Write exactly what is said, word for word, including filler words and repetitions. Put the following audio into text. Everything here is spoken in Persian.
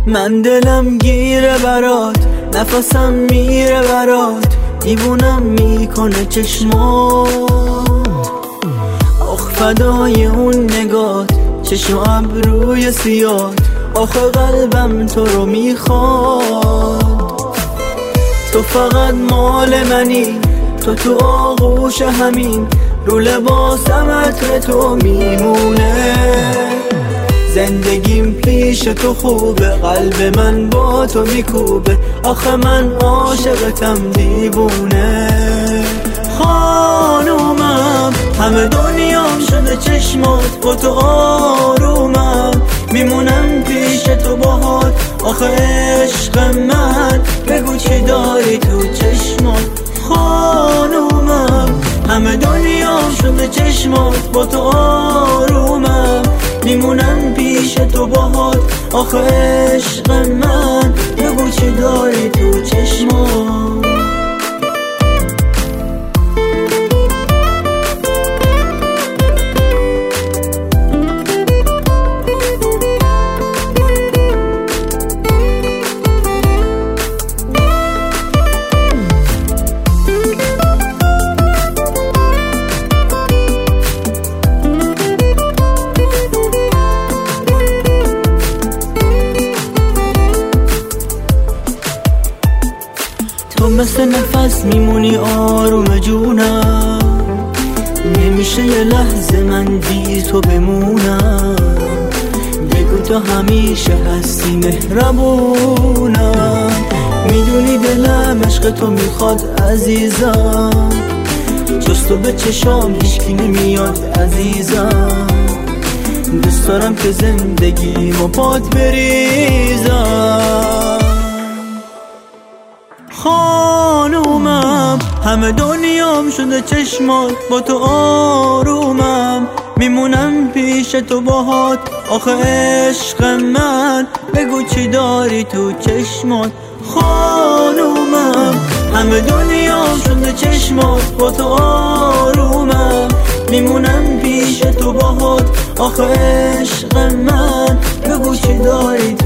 من دلم گیره برات، نفسم میره برات، دیوونم میکنه چشمات. آخ فدای اون نگات، چشم و ابروی سیاد، آخه قلبم تو رو میخواد. تو فقط مال منی، تو تو آغوش همین، رو لباسم عطر تو میمونه. زندگیم پیش تو خوبه، قلب من با تو میکوبه، آخه من عاشقتم دیوونه. خانومم همه دنیام شده چشمات، با تو آرومم، میمونم پیش تو باهات، آخه عشق من بگو چی داری تو چشمات. خانومم همه دنیام شده چشمات، با تو آرومم، میمونم پیش تو باهات، آخه عشق من بگو چی داری تو چشمات. تو مثل نفس میمونی آروم جونم، نمیشه یه لحظه من بی تو بمونم. بگو تو همیشه هستی مهربونم، میدونی دلم عشق تو میخواد عزیزم، جز تو به چشام هیچکی نمیاد عزیزم. دوست دارم که زندگیمو پات بریزم. خانومم همه دنیام شده چشمات، با تو آرومم، میمونم پیش تو باهات، آخه عشق من بگو چی داری تو چشمات. خانومم همه دنیام شده چشمات، با تو آرومم، میمونم پیش تو باهات، آخه عشق من بگو چی داری